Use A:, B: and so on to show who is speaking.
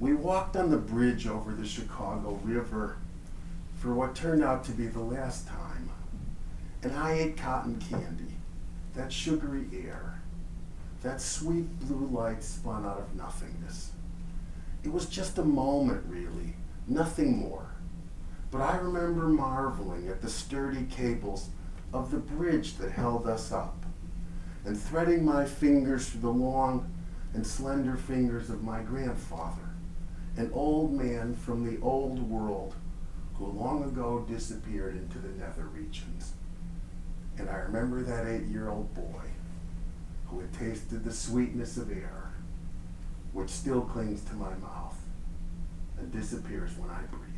A: We walked on the bridge over the Chicago River for what turned out to be the last time. And I ate cotton candy, that sugary air, that sweet blue light spun out of nothingness. It was just a moment, really, nothing more. But I remember marveling at the sturdy cables of the bridge that held us up, and threading my fingers through the long and slender fingers of my grandfather, an old man from the old world who long ago disappeared into the nether regions. And I remember that 8-year-old boy who had tasted the sweetness of air, which still clings to my mouth and disappears when I breathe.